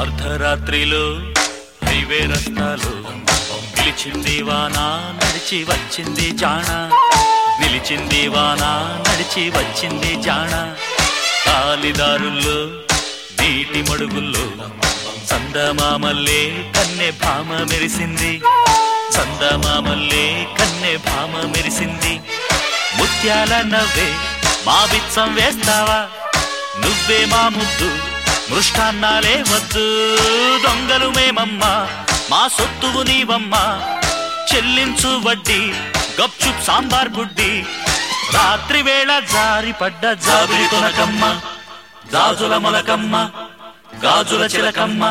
అర్ధరాత్రిలో highway రస్తాలు నిలిచింది వాన నడిచి వచ్చింది జాణ, నిలిచింది వాన నడిచి వచ్చింది జాణ. కాలిదారుల్లో నీటి మడుగుల్లో చందమామల్లే కన్నె భామ మెరిసింది, చందమామల్లే కన్నె భామ మెరిసింది. ముత్యాల నవ్వే మా బిచ్చం వేస్తావా, నువ్వే మా ముద్దు మృష్టాన్నాలే వద్దు. దొంగలు మేమమ్మా మా సొత్తువు నీవమ్మా, చెల్లించు వడ్డీ గప్చుప్ సాంబార్ బుడ్డి. రాత్రి వేళ జారి పడ్డ జాబిలి తొనకమ్మ, గాజుల మొలకమ్మ గాజుల చిలకమ్మ.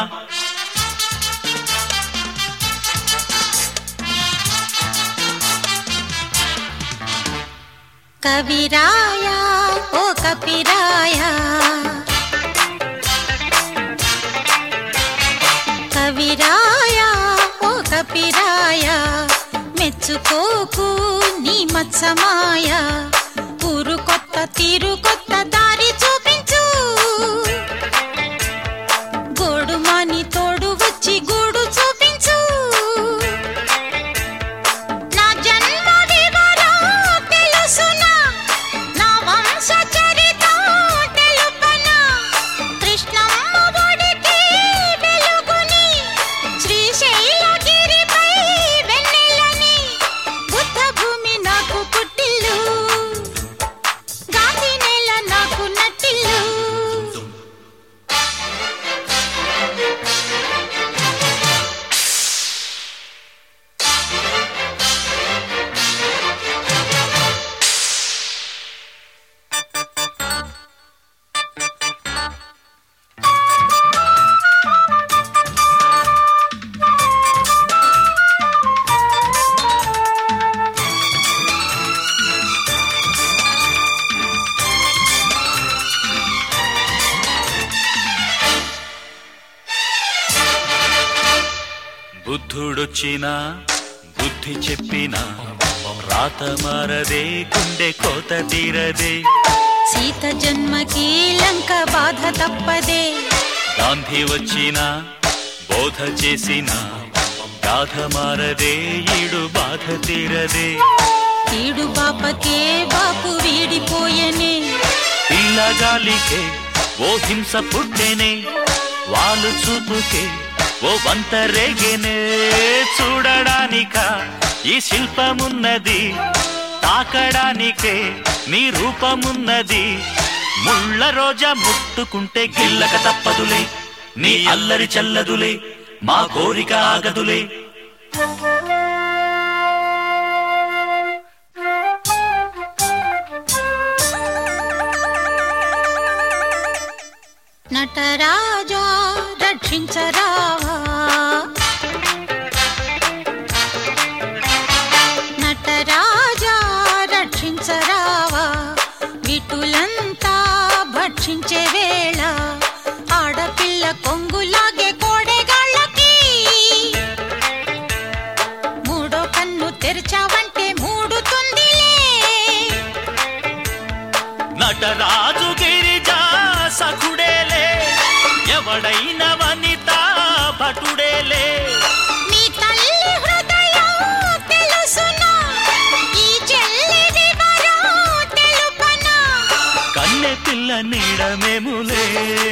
కవిరాయా ఓ కపిరాయా, కవిరాయా ఓ కపిరాయా, మెచ్చుకోకు నీ మత్సమాయ. ఊరు కొత్త తీరు కొత్త దారి చూపించు, గోడుమాని తోడు వచ్చి గూడు చూపించు. నా జన్మ వివరం తెలుసునా, నా వంశ చరిత తెలుపనా. కృష్ణమ్మ ఒడికి వెలుగుని, శ్రీశైలగిరిపై వెన్నెలని. బుద్ధ భూమి నాకు పుట్టిల్లు, గాంధీ నేల నాకు నట్టిల్లు. బుద్ధుడొచ్చినా బుద్ధి చెప్పినా, రాత మారదే గుండె కోత తీరదే. సీత జన్మకి లంక బాధ తప్పదే, గాంధీ వచ్చినా బోధ చేసినా, గాథ మారదే ఈడు బాధ తీరదే. ఈడు బాపకే బాపు వీడిపోయనే, పిల్లగాలికే ఓ హింస పుట్టెనే, వాళ్ళు చూపుకే ఓ వంత రేగెనే. చూడడానిక ఈ శిల్పమున్నది, తాకడానికే నీ రూపమున్నది. ముళ్ళ రోజా ముట్టుకుంటే గిల్లక తప్పదులే, నీ అల్లరి చల్లదులే, మా కోరిక ఆగదులే. నటరాజా రక్షించరావా, నటరాజా రక్షించరావా. విటులంతా భక్షించే వేళ, ఆడపిల్ల కొంగులాగే కోడెగాళ్ళకి. మూడో కన్ను తెరిచావంటే మూడుతుందిలే. నటరాజు గిరిజా సఖుడేలే, ఎవడైన వనిత భటుడేలే. మీ తల్లి హృదయం తెలుసునా, ఈ చెల్లి వివరం తెలుపనా. కన్నె పిల్ల నీడమేములే,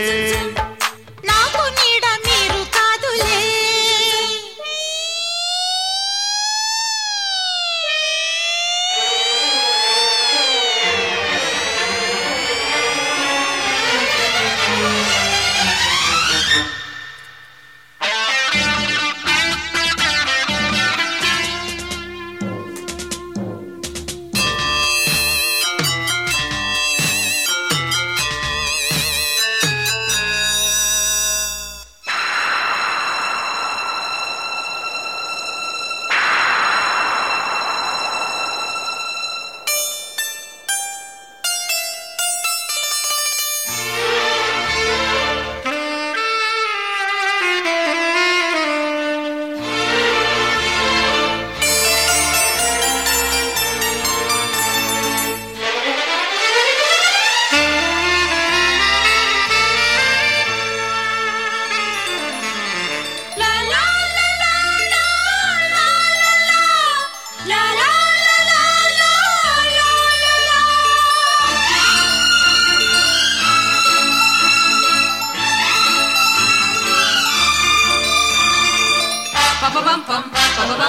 నాకు నీడ మీరు కాదులే.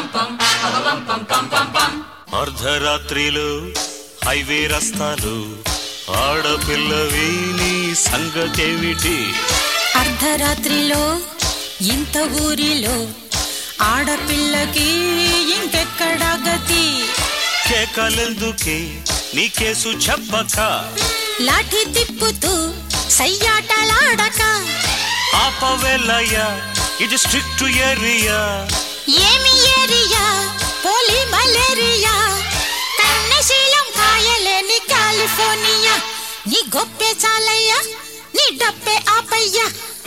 అర్ధరాత్రిలో హైవే రస్తాలు ఆడపిల్లవి నీ సంగతేమిటి? అర్ధరాత్రిలో ఇంత ఊరిలో ఆడపిల్లకి ఇంకెక్కడా గతి? కేకలెందుకే నీ కేసు చెప్పక, లాఠీ తిప్పుతూ సయ్యాటలాడక, ఆపవేలయ్యా ఇది స్ట్రిక్ట్ ఏరియా. ఏమి ఏరియా? పోలి మలేరియా. కన్నశీలం కాయలేని కాలిఫోర్నియా. నీ గొప్పే చాలయ్యా, నీ డబ్బే ఆపయ్యా.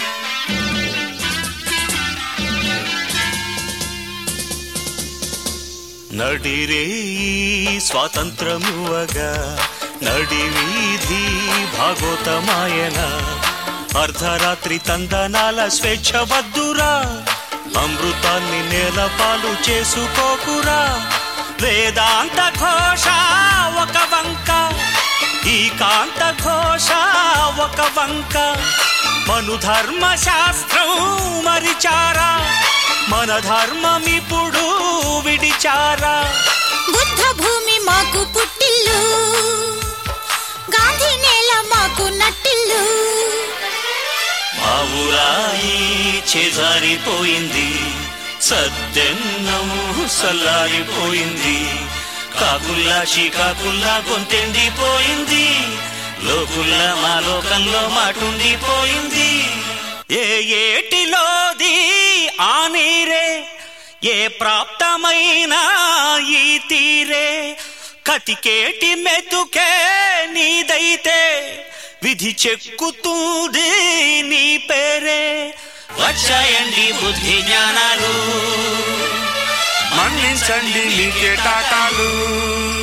నడిరే స్వాతంత్రమువగా నడివీధి భాగోతమాయన. అర్ధరాత్రి తందనాల స్వేచ్ఛ వద్దురా, అమృతాన్ని నేలపాలు చేసుకోకురా. వేదాంత ఘోష ఒక వంక, ఈ కాంత ఘోష ఒక వంక. మను ధర్మ శాస్త్రం మరిచారా, మన ధర్మమిప్పుడు విడిచారా. బుద్ధ భూమి మాకు పుట్టిల్లు, గాంధీ నేల మాకు నట్టిల్లు. మా ఊరాయి చేజారిపోయింది, సద్దెన్నం సల్లారిపోయింది. కాకుల్లా షికాకుల్లా గొంతెండిపోయింది, లోకుల్లా మా లోకంలో మాటుండిపోయింది. ఏ ఏటిలోది ఆ నీరే, ఏ ప్రాప్తమైన ఈ తీరే. కతికేటి మెతుకే నీదైతే విధి చెక్కుతుంది నీ పేరే. వచ్చాయండి బుద్ధి జ్ఞానాలు, మన్నించండి మీకే టాటాలు.